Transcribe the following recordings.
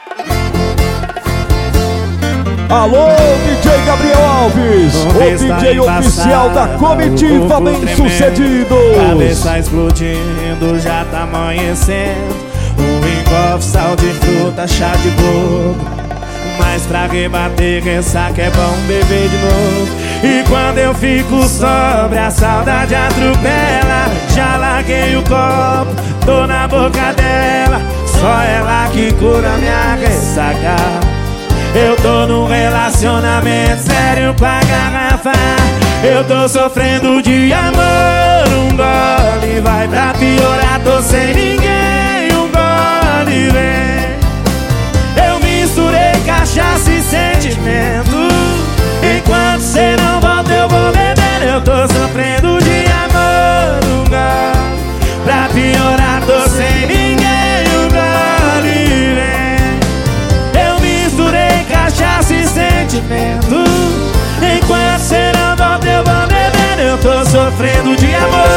Alô, DJ Gabriel Alves, o DJ oficial da comitiva Bem-Sucedidos. Cabeça explodindo, já tá amanhecendo. O engolfe, sal de fruta, chá de bolo. Mas pra rebater, ressaca é bom beber de novo. E quando eu fico sobre, a saudade atropela. Já larguei o copo, tô na boca dela. Só ela que cura minha ressaca. Eu tô num relacionamento sério com a garrafa. Eu tô sofrendo de amor, um gole vai pra piorar. Tô sem ninguém, um gole vem. Eu misturei cachaça e sentimento. Enquanto cê não volta eu vou beber. Eu tô sofrendo de amor, um gole pra piorar. Tô sem ninguém, um gole vem. Eu misturei cachaça e sentimento. Enquanto cê não volta eu vou beber. Eu tô sofrendo de amor.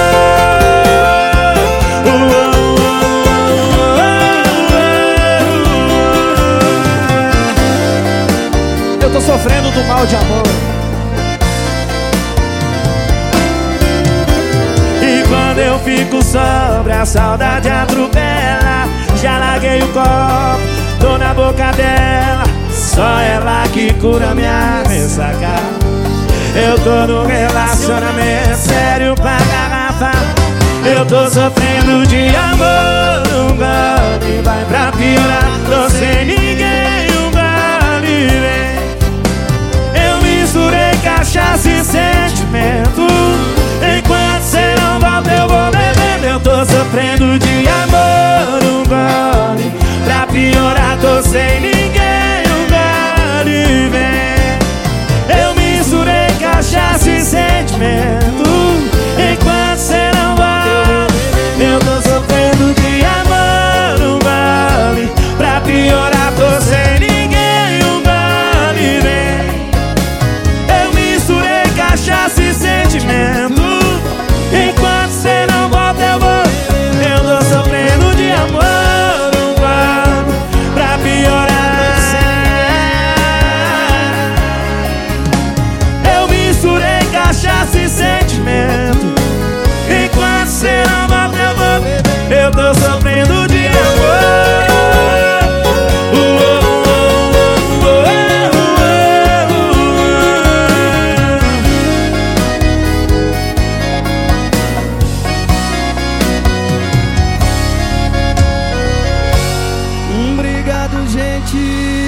Eu tô sofrendo do mal de amor. E quando eu fico sobre, a saudade atropela. Já larguei o copo, tô na boca dela. Só ela que cura minha ressaca. Eu tô num relacionamento sério com a garrafa. Eu tô sofrendo de amor, um gole vai pra piorar. Tô sem ninguém, um gole vem. Eu misturei cachaça e sentimento. Enquanto cê não volta eu vou beber. Eu tô sofrendo de amor, um gole pra piorar. Tô sem ninguém, um gole vem. Eu misturei cachaça e sentimento. Enquanto cê não volta eu tô sofrendo de amor, um gole pra piorar. Tô sem ninguém, um gole vem. Eu misturei cachaça e sentimento. Enquanto cê não volta eu vou. Eu tô sofrendo de amor, um gole pra piorar. Eu misturei cachaça e sentimento. Enquanto cê não volta eu vou. Eu tô sofrendo de amor. Obrigado, gente.